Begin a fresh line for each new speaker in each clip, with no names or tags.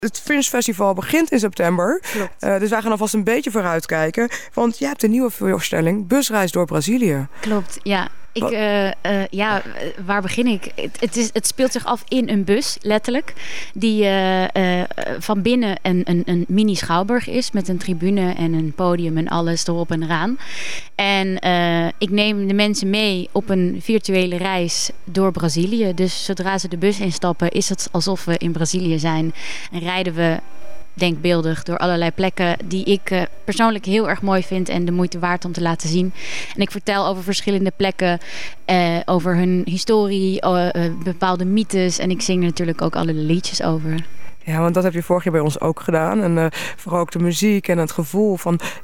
Het Fringe Festival begint in september. Dus wij gaan alvast een beetje vooruitkijken. Want je hebt een nieuwe voorstelling, Busreis door Brazilië.
Klopt, ja. Waar begin ik? Het speelt zich af in een bus, letterlijk. Die van binnen een mini-schouwburg is. Met een tribune en een podium en alles erop en eraan. En ik neem de mensen mee op een virtuele reis door Brazilië. Dus zodra ze de bus instappen, is het alsof we in Brazilië zijn. En rijden we denkbeeldig door allerlei plekken die ik persoonlijk heel erg mooi vind en de moeite waard om te laten zien. En ik vertel over verschillende plekken, over hun historie, bepaalde mythes en ik zing er natuurlijk ook alle liedjes over.
Ja, want dat heb je vorig jaar bij ons ook gedaan. En vooral ook de muziek en het gevoel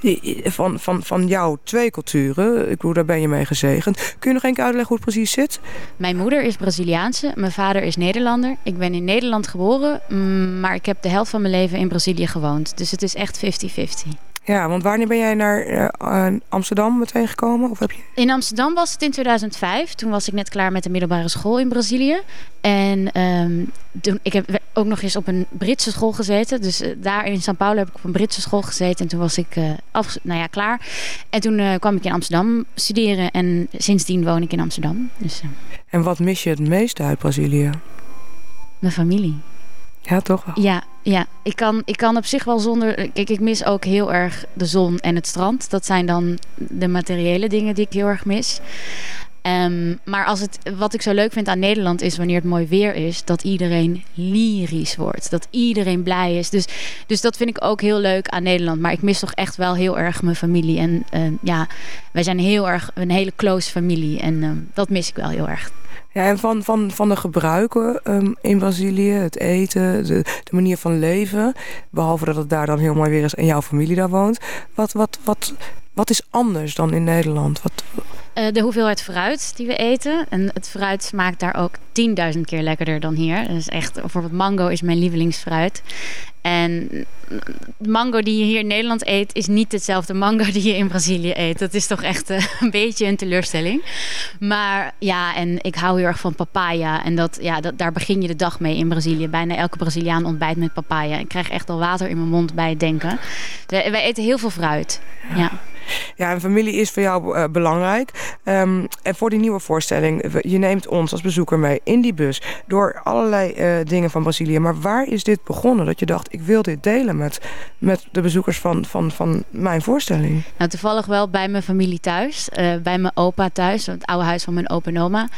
van jouw twee culturen. Ik bedoel, daar ben je mee gezegend. Kun je nog één keer uitleggen hoe het precies zit?
Mijn moeder is Braziliaanse, mijn vader is Nederlander. Ik ben in Nederland geboren, maar ik heb de helft van mijn leven in Brazilië gewoond. Dus het is echt 50-50.
Ja, want wanneer ben jij naar Amsterdam meteen gekomen? Of heb je...
In Amsterdam was het in 2005. Toen was ik net klaar met de middelbare school in Brazilië. En ik heb ook nog eens op een Britse school gezeten. Dus daar in São Paulo heb ik op een Britse school gezeten. En toen was ik klaar. En toen kwam ik in Amsterdam studeren. En sindsdien woon ik in Amsterdam. Dus,
En wat mis je het meest uit Brazilië?
Mijn familie.
Ja, toch wel?
Ja. Ik kan op zich wel zonder... Kijk, ik mis ook heel erg de zon en het strand. Dat zijn dan de materiële dingen die ik heel erg mis. Maar wat ik zo leuk vind aan Nederland is wanneer het mooi weer is, dat iedereen lyrisch wordt. Dat iedereen blij is. Dus dat vind ik ook heel leuk aan Nederland. Maar ik mis toch echt wel heel erg mijn familie. En wij zijn heel erg een hele close familie. En dat mis ik wel heel erg.
Ja, en van de gebruiken in Brazilië, het eten, de manier van leven, behalve dat het daar dan heel mooi weer is en jouw familie daar woont. Wat is anders dan in Nederland?
De hoeveelheid fruit die we eten. En het fruit smaakt daar ook 10.000 keer lekkerder dan hier. Dus echt, bijvoorbeeld mango is mijn lievelingsfruit. En de mango die je hier in Nederland eet is niet hetzelfde mango die je in Brazilië eet. Dat is toch echt een beetje een teleurstelling. Maar ja, en ik hou heel erg van papaya. En daar begin je de dag mee in Brazilië. Bijna elke Braziliaan ontbijt met papaya. Ik krijg echt al water in mijn mond bij het denken. Wij eten heel veel fruit. Ja.
Ja, en familie is voor jou belangrijk. En voor die nieuwe voorstelling, je neemt ons als bezoeker mee in die bus door allerlei dingen van Brazilië. Maar waar is dit begonnen? Dat je dacht, ik wil dit delen met de bezoekers van mijn voorstelling.
Nou, toevallig wel bij mijn familie thuis. Bij mijn opa thuis, het oude huis van mijn opa en oma.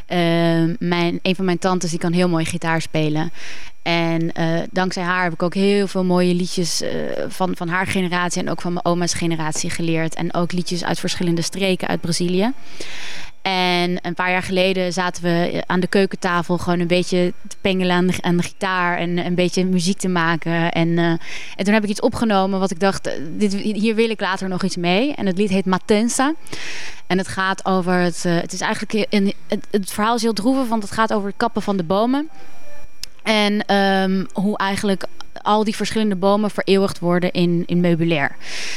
Een van mijn tantes die kan heel mooi gitaar spelen. En dankzij haar heb ik ook heel veel mooie liedjes van haar generatie en ook van mijn oma's generatie geleerd. En ook liedjes uit verschillende streken uit Brazilië. En een paar jaar geleden zaten we aan de keukentafel gewoon een beetje te pengelen aan de gitaar en een beetje muziek te maken. En toen heb ik iets opgenomen wat ik dacht, hier wil ik later nog iets mee. En het lied heet Matança. En het gaat over het is eigenlijk het verhaal is heel droevig, want het gaat over het kappen van de bomen. En hoe eigenlijk al die verschillende bomen vereeuwigd worden in meubilair.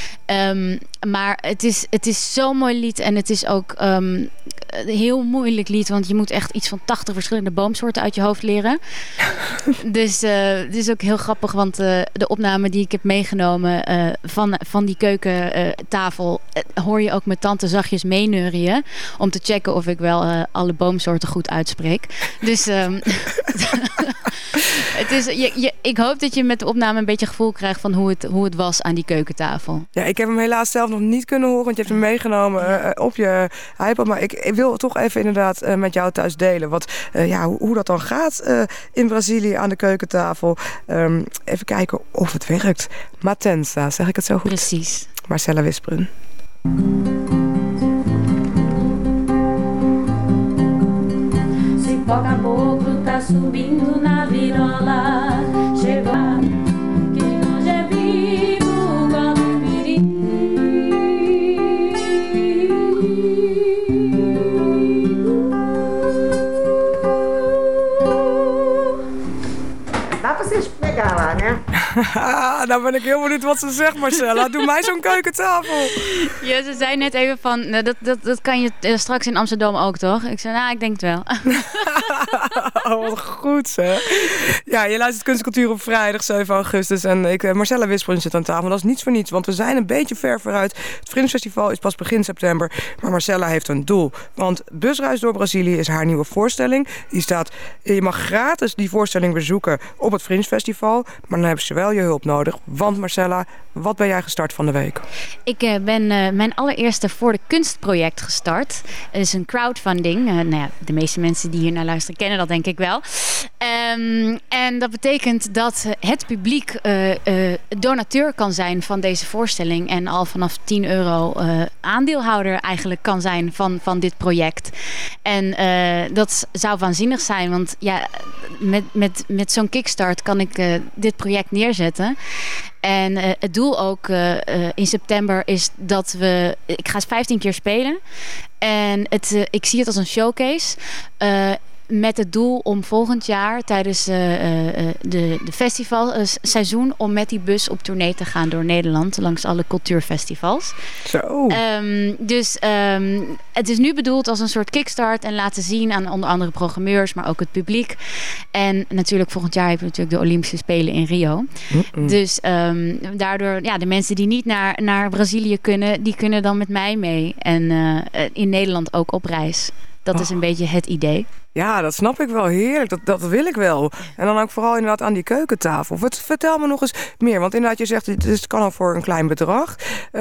Maar het is zo'n mooi lied. En het is ook een heel moeilijk lied. Want je moet echt iets van 80 verschillende boomsoorten uit je hoofd leren. Dus het is ook heel grappig. Want de opname die ik heb meegenomen van die keukentafel hoor je ook mijn tante zachtjes meeneurien. Om te checken of ik wel alle boomsoorten goed uitspreek. Dus ik hoop dat je met de opname een beetje gevoel krijgt van hoe het was aan die keukentafel.
Ja, ik heb hem helaas zelf nog niet kunnen horen, want je hebt hem meegenomen op je iPad. Maar ik wil toch even inderdaad met jou thuis delen hoe dat dan gaat in Brazilië aan de keukentafel. Even kijken of het werkt. Matança, zeg ik het zo goed?
Precies.
Marcella Wisperen.
Cipó caboclo tá subindo na virola. Chegou quem hoje é vivo, Guarubiri.
Dá pra vocês pegar lá, né?
Nou ben ik heel benieuwd wat ze zegt, Marcella. Doe mij zo'n keukentafel.
Ja, ze zei net even van, nou, dat kan je straks in Amsterdam ook, toch? Ik zei, nou, ik denk het wel.
Oh, wat goed, hè? Ja, je luistert Kunst en Cultuur op vrijdag 7 augustus. En Marcella Wisprun zit aan tafel. Dat is niets voor niets, want we zijn een beetje ver vooruit. Het Fringe-festival is pas begin september. Maar Marcella heeft een doel. Want Busreis door Brazilië is haar nieuwe voorstelling. Je mag gratis die voorstelling bezoeken op het Fringe-festival. Maar dan hebben ze wel je hulp nodig. Want Marcella, wat ben jij gestart van de week?
Ik ben mijn allereerste Voor de Kunst project gestart. Het is een crowdfunding. Nou ja, de meeste mensen die hier naar luisteren kennen dat denk ik wel. En dat betekent dat het publiek donateur kan zijn van deze voorstelling. En al vanaf €10 aandeelhouder eigenlijk kan zijn van dit project. En dat zou waanzinnig zijn. Want ja, met zo'n kickstart kan ik dit project neerzetten. En het doel ook in september is dat ik ga 15 keer spelen. En ik zie het als een showcase. Met het doel om volgend jaar tijdens de festivalseizoen om met die bus op tournee te gaan door Nederland langs alle cultuurfestivals.
Zo.
Dus het is nu bedoeld als een soort kickstart en laten zien aan onder andere programmeurs, maar ook het publiek. En natuurlijk volgend jaar hebben we natuurlijk de Olympische Spelen in Rio. Dus daardoor, ja, de mensen die niet naar Brazilië kunnen, die kunnen dan met mij mee. En in Nederland ook op reis. Dat is een beetje het idee.
Ja, dat snap ik wel. Heerlijk. Dat wil ik wel. En dan ook vooral inderdaad aan die keukentafel. Vertel me nog eens meer. Want inderdaad, je zegt, het kan al voor een klein bedrag.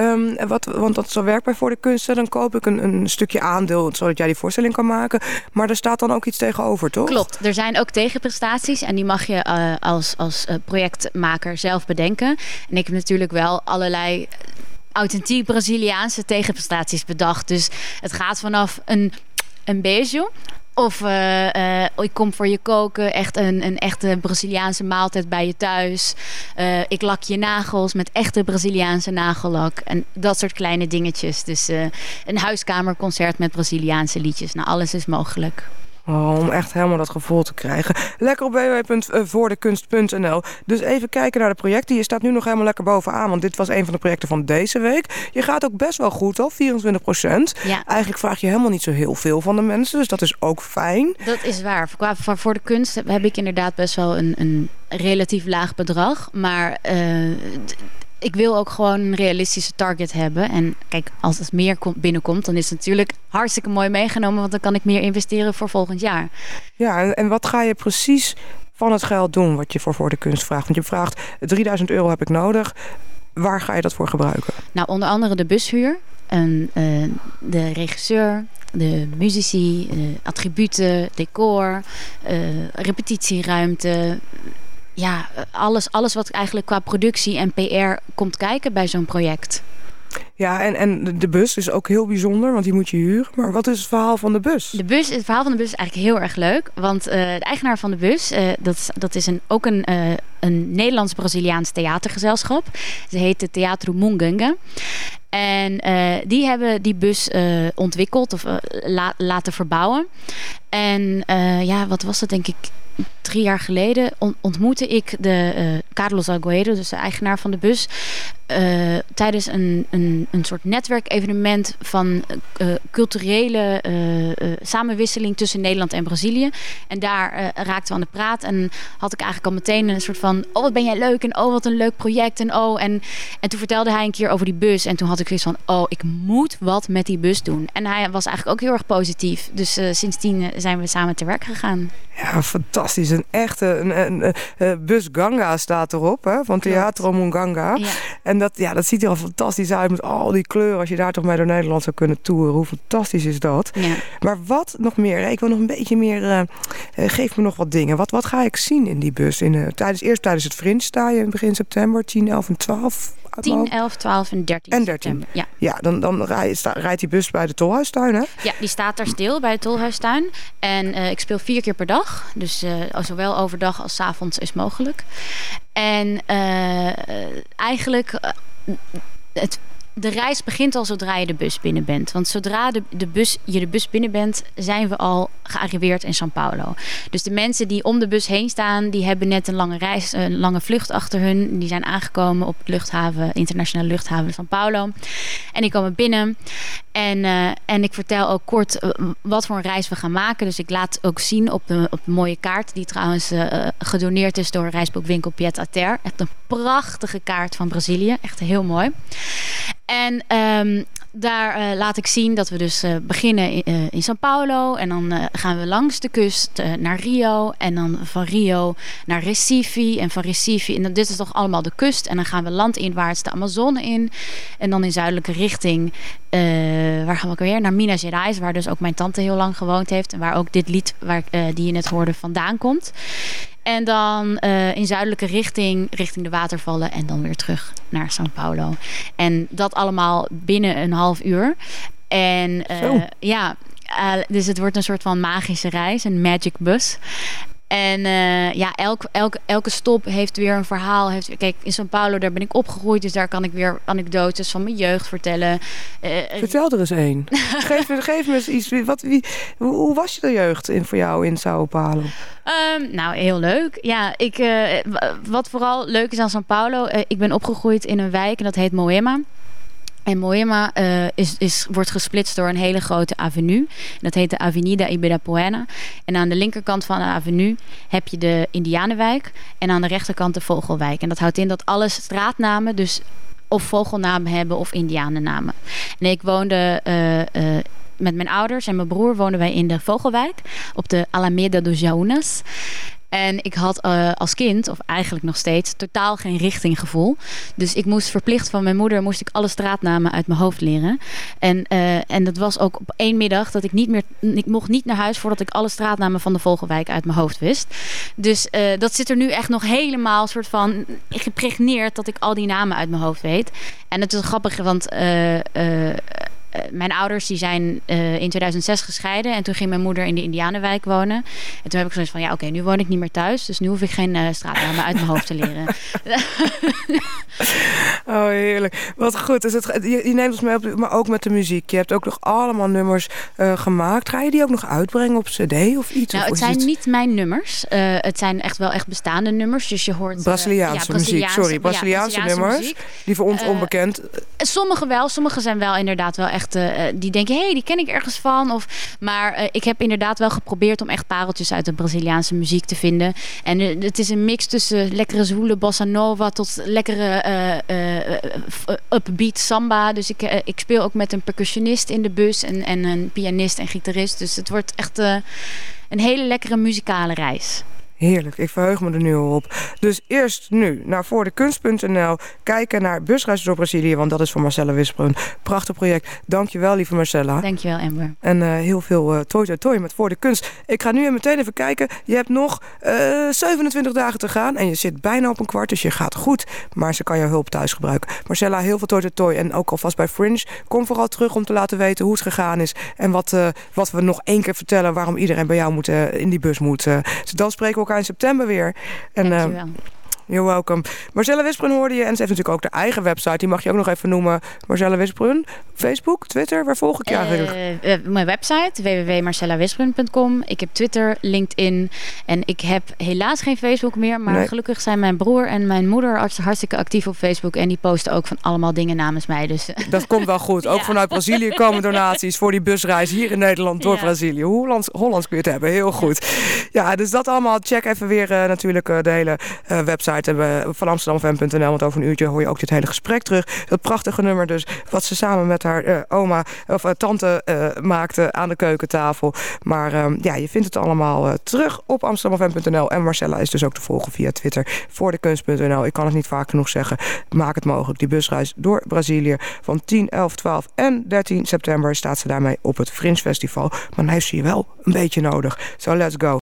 Want dat zo werkt bij Voor de Kunst. Dan koop ik een stukje aandeel, zodat jij die voorstelling kan maken. Maar er staat dan ook iets tegenover, toch?
Klopt. Er zijn ook tegenprestaties. En die mag je als projectmaker zelf bedenken. En ik heb natuurlijk wel allerlei authentiek Braziliaanse tegenprestaties bedacht. Dus het gaat vanaf een beijo. Of ik kom voor je koken. Echt een echte Braziliaanse maaltijd bij je thuis. Ik lak je nagels met echte Braziliaanse nagellak. En dat soort kleine dingetjes. Dus een huiskamerconcert met Braziliaanse liedjes. Nou, alles is mogelijk.
Oh, om echt helemaal dat gevoel te krijgen. Lekker op www.voordekunst.nl. Dus even kijken naar de projecten. Je staat nu nog helemaal lekker bovenaan. Want dit was een van de projecten van deze week. Je gaat ook best wel goed al, 24%.
Ja.
Eigenlijk vraag je helemaal niet zo heel veel van de mensen. Dus dat is ook fijn.
Dat is waar. Voor de kunst heb ik inderdaad best wel een relatief laag bedrag. Maar ik wil ook gewoon een realistische target hebben. En kijk, als het meer binnenkomt, dan is het natuurlijk hartstikke mooi meegenomen. Want dan kan ik meer investeren voor volgend jaar.
Ja, en wat ga je precies van het geld doen wat je voor de kunst vraagt? Want je vraagt, €3000 heb ik nodig. Waar ga je dat voor gebruiken?
Nou, onder andere de bushuur. En de regisseur, de muzici, attributen, decor, repetitieruimte. Ja, alles wat eigenlijk qua productie en PR komt kijken bij zo'n project.
Ja, en de bus is ook heel bijzonder, want die moet je huren. Maar wat is het verhaal van de bus?
Het verhaal van de bus is eigenlijk heel erg leuk. Want de eigenaar van de bus, dat is ook een Nederlands-Braziliaans theatergezelschap. Ze heet Teatro Mungunga. En die hebben die bus ontwikkeld of laten verbouwen. En wat was dat, denk ik? 3 jaar geleden ontmoette ik de Carlos Agüero, dus de eigenaar van de bus, tijdens een soort netwerkevenement van culturele samenwisseling tussen Nederland en Brazilië. En daar raakten we aan de praat en had ik eigenlijk al meteen een soort van, oh wat ben jij leuk en oh wat een leuk project en oh. En toen vertelde hij een keer over die bus en toen had ik zoiets van, oh ik moet wat met die bus doen. En hij was eigenlijk ook heel erg positief. Dus sindsdien zijn we samen te werk gegaan.
Ja, fantastisch. Een echte bus Ganga staat erop, hè, van Teatro Mungunga. Ja. En dat ziet er al fantastisch uit met al die kleuren. Als je daar toch mee door Nederland zou kunnen toeren. Hoe fantastisch is dat? Ja. Maar wat nog meer? Ik wil nog een beetje meer. Geef me nog wat dingen. Wat ga ik zien in die bus? Eerst tijdens het Fringe sta je in begin september, 10, 11 en 12.
10, 11, 12 en 13 september.
Ja, dan rijdt die bus bij de Tolhuistuin, hè? Ja,
die staat daar stil bij de Tolhuistuin. En ik speel 4 keer per dag. Dus zowel overdag als 's avonds is mogelijk. En eigenlijk de reis begint al zodra je de bus binnen bent. Want zodra je de bus binnen bent, zijn we al gearriveerd in São Paulo. Dus de mensen die om de bus heen staan, die hebben net een lange reis, een lange vlucht achter hun. Die zijn aangekomen op de internationale luchthaven São Paulo. En die komen binnen. En ik vertel ook kort wat voor een reis we gaan maken. Dus ik laat ook zien op de mooie kaart, die trouwens gedoneerd is door reisboekwinkel Pied à Terre. Echt een prachtige kaart van Brazilië. Echt heel mooi. En daar laat ik zien dat we dus beginnen in São Paulo. En dan gaan we langs de kust naar Rio. En dan van Rio naar Recife. En van Recife, en dit is toch allemaal de kust. En dan gaan we landinwaarts de Amazone in. En dan in zuidelijke richting, waar gaan we ook weer? Naar Minas Gerais, waar dus ook mijn tante heel lang gewoond heeft. En waar ook dit lied, die je net hoorde, vandaan komt. En dan in zuidelijke richting de watervallen en dan weer terug naar São Paulo. En dat allemaal binnen een half uur. En dus het wordt een soort van magische reis, een magic bus. En elke stop heeft weer een verhaal. Kijk, in São Paulo, daar ben ik opgegroeid. Dus daar kan ik weer anekdotes van mijn jeugd vertellen.
Vertel er eens een. Geef me eens iets. Hoe was je de jeugd voor jou in São Paulo?
Nou, heel leuk. Ja, wat vooral leuk is aan São Paulo. Ik ben opgegroeid in een wijk en dat heet Moema. En Moema wordt gesplitst door een hele grote avenue. Dat heet de Avenida Ibirapuena. En aan de linkerkant van de avenue heb je de Indianenwijk. En aan de rechterkant de Vogelwijk. En dat houdt in dat alle straatnamen dus of vogelnamen hebben of Indianennamen. En ik woonde met mijn ouders en mijn broer woonden wij in de Vogelwijk. Op de Alameda dos Jaunas. En ik had als kind, of eigenlijk nog steeds, totaal geen richtinggevoel. Dus ik moest verplicht van mijn moeder, moest ik alle straatnamen uit mijn hoofd leren. En dat was ook op één middag dat ik mocht niet naar huis voordat ik alle straatnamen van de Vogelwijk uit mijn hoofd wist. Dus dat zit er nu echt nog helemaal soort van gepregneerd dat ik al die namen uit mijn hoofd weet. En het is grappig, want mijn ouders die zijn in 2006 gescheiden. En toen ging mijn moeder in de Indianenwijk wonen. En toen heb ik zoiets van, oké, nu woon ik niet meer thuis. Dus nu hoef ik geen straatnamen uit mijn hoofd te leren.
Oh, heerlijk. Wat goed. Dus je neemt ons mee op, maar ook met de muziek. Je hebt ook nog allemaal nummers gemaakt. Ga je die ook nog uitbrengen op cd of iets?
Nou, het zijn niet mijn nummers. Het zijn echt wel echt bestaande nummers. Dus je hoort
Braziliaanse muziek. Sorry, Braziliaanse nummers. Muziek. Die voor ons onbekend.
Sommige wel. Sommige zijn wel inderdaad wel echt. Die denken, die ken ik ergens van. Maar ik heb inderdaad wel geprobeerd om echt pareltjes uit de Braziliaanse muziek te vinden. En het is een mix tussen lekkere zwoele bossa nova tot lekkere upbeat samba. Dus ik speel ook met een percussionist in de bus en een pianist en gitarist. Dus het wordt echt een hele lekkere muzikale reis.
Heerlijk, ik verheug me er nu al op. Dus eerst nu naar voordekunst.nl. Kijken naar Busreizen door Brazilië, want dat is voor Marcella Wisper een prachtig project. Dankjewel, lieve Marcella.
Dankjewel, Amber.
En heel veel toi met Voor de Kunst. Ik ga nu meteen even kijken. Je hebt nog 27 dagen te gaan en je zit bijna op een kwart, dus je gaat goed. Maar ze kan jouw hulp thuis gebruiken. Marcella, heel veel toi en ook alvast bij Fringe. Kom vooral terug om te laten weten hoe het gegaan is en wat we nog één keer vertellen waarom iedereen bij jou in die bus moet. Dus dan spreken we elkaar in september weer. En,
dankjewel.
You're welcome. Marcella Wisprun hoorde je. En ze heeft natuurlijk ook haar eigen website. Die mag je ook nog even noemen. Marcella Wisprun. Facebook, Twitter. Waar volg ik je eigenlijk?
Mijn website www.marcellawisprun.com. Ik heb Twitter, LinkedIn. En ik heb helaas geen Facebook meer. Maar gelukkig zijn mijn broer en mijn moeder hartstikke actief op Facebook. En die posten ook van allemaal dingen namens mij. Dus. Dat
komt wel goed. Ook vanuit Brazilië komen donaties voor die busreis hier in Nederland door Brazilië. Hoe Hollands kun je het hebben. Heel goed. Ja, dus dat allemaal. Check even weer natuurlijk de hele website van amsterdamfm.nl, want over een uurtje hoor je ook dit hele gesprek terug. Dat prachtige nummer dus, wat ze samen met haar tante maakte aan de keukentafel. Maar je vindt het allemaal terug op amsterdamfm.nl. En Marcella is dus ook te volgen via Twitter, voordekunst.nl. Ik kan het niet vaak genoeg zeggen. Maak het mogelijk. Die busreis door Brazilië van 10, 11, 12 en 13 september staat ze daarmee op het Fringe Festival. Maar dan heeft ze je wel een beetje nodig. So let's go.